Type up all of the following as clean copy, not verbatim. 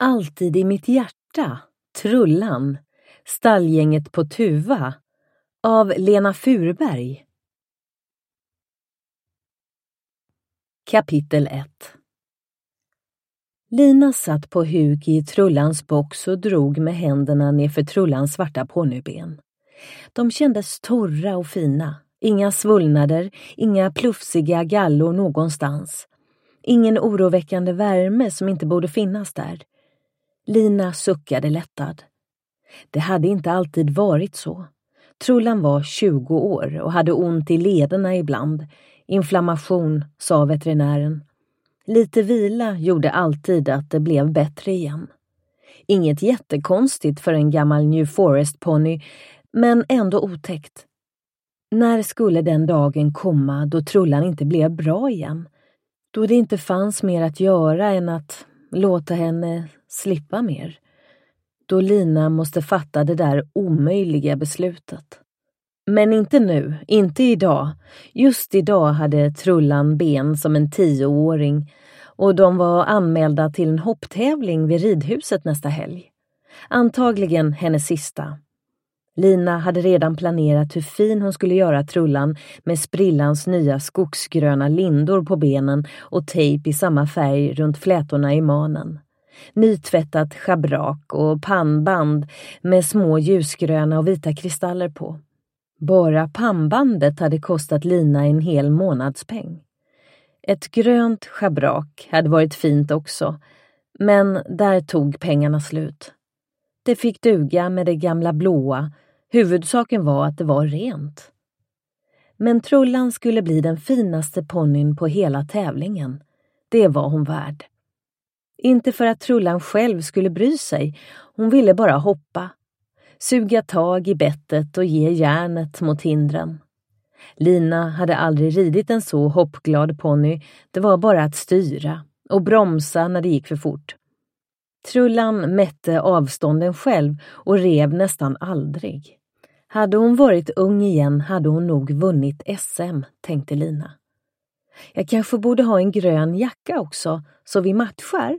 Alltid i mitt hjärta, Trullan, stallgänget på Tuva, av Lena Furberg. Kapitel 1. Lina satt på huk i Trullans box och drog med händerna nerför Trullans svarta ponnyben. De kändes torra och fina. Inga svullnader, inga plufsiga gallor någonstans. Ingen oroväckande värme som inte borde finnas där. Lina suckade lättad. Det hade inte alltid varit så. Trullan var 20 år och hade ont i lederna ibland. Inflammation, sa veterinären. Lite vila gjorde alltid att det blev bättre igen. Inget jättekonstigt för en gammal New Forest-ponny, men ändå otäckt. När skulle den dagen komma då Trullan inte blev bra igen? Då det inte fanns mer att göra än att låta henne slippa mer. Då Lina måste fatta det där omöjliga beslutet. Men inte nu, inte idag. Just idag hade Trullan ben som en 10-åring och de var anmälda till en hopptävling vid ridhuset nästa helg. Antagligen hennes sista. Lina hade redan planerat hur fin hon skulle göra Trullan med sprillans nya skogsgröna lindor på benen och tejp i samma färg runt flätorna i manen. Nytvättat schabrak och pannband med små ljusgröna och vita kristaller på. Bara pannbandet hade kostat Lina en hel månadspeng. Ett grönt schabrak hade varit fint också, men där tog pengarna slut. Det fick duga med det gamla blåa. Huvudsaken var att det var rent. Men Trullan skulle bli den finaste ponnyn på hela tävlingen. Det var hon värd. Inte för att Trullan själv skulle bry sig. Hon ville bara hoppa. Suga tag i bettet och ge järnet mot hindren. Lina hade aldrig ridit en så hoppglad ponny. Det var bara att styra och bromsa när det gick för fort. Trullan mätte avstånden själv och rev nästan aldrig. Hade hon varit ung igen hade hon nog vunnit SM, tänkte Lina. Jag kanske borde ha en grön jacka också, så vi matchar.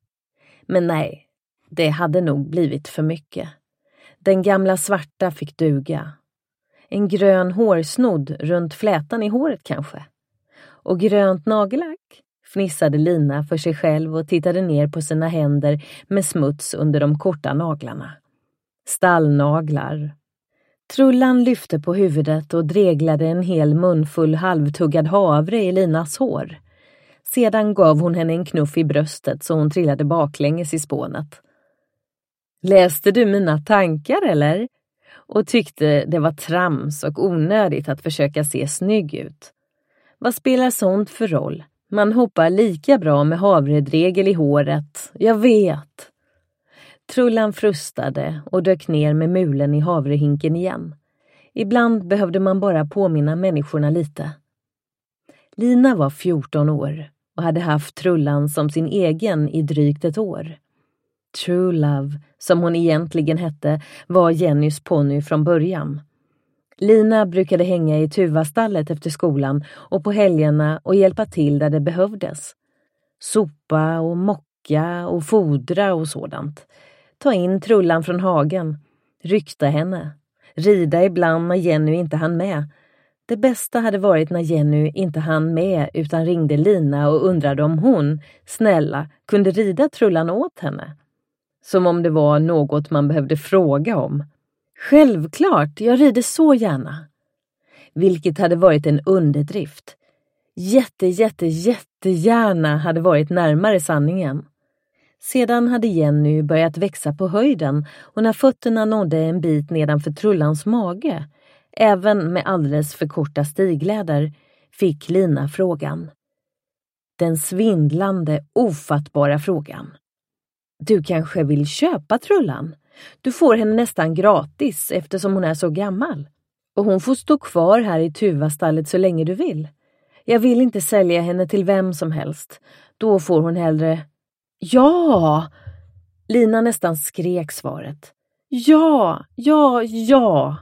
Men nej, det hade nog blivit för mycket. Den gamla svarta fick duga. En grön hårsnodd runt flätan i håret kanske. Och grönt nagellack, fnissade Lina för sig själv och tittade ner på sina händer med smuts under de korta naglarna. Stallnaglar. Trullan lyfte på huvudet och dreglade en hel munfull halvtuggad havre i Linas hår. Sedan gav hon henne en knuff i bröstet så hon trillade baklänges i spånet. Läste du mina tankar eller? Och tyckte det var trams och onödigt att försöka se snygg ut. Vad spelar sånt för roll? Man hoppar lika bra med havredregel i håret. Jag vet. Trullan frustade och dök ner med mulen i havrehinken igen. Ibland behövde man bara påminna människorna lite. Lina var 14 år och hade haft Trullan som sin egen i drygt ett år. True Love, som hon egentligen hette, var Jennys ponny från början. Lina brukade hänga i Tuvastallet efter skolan och på helgerna och hjälpa till där det behövdes. Sopa och mocka och fodra och sådant. Ta in Trullan från hagen. Rykta henne. Rida ibland när Jenny inte hann med. Det bästa hade varit när Jenny inte hann med utan ringde Lina och undrade om hon, snälla, kunde rida Trullan åt henne. Som om det var något man behövde fråga om. Självklart, jag rider så gärna. Vilket hade varit en underdrift. Jättegärna hade varit närmare sanningen. Sedan hade Jenny börjat växa på höjden och när fötterna nådde en bit nedanför Trullans mage, även med alldeles för korta stigläder, fick Lina frågan. Den svindlande, ofattbara frågan. Du kanske vill köpa Trullan? Du får henne nästan gratis eftersom hon är så gammal. Och hon får stå kvar här i Tuvastallet så länge du vill. Jag vill inte sälja henne till vem som helst. Då får hon hellre... Ja! Lina nästan skrek svaret. Ja!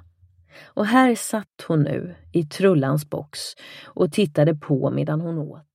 Och här satt hon nu i Trullans box och tittade på medan hon åt.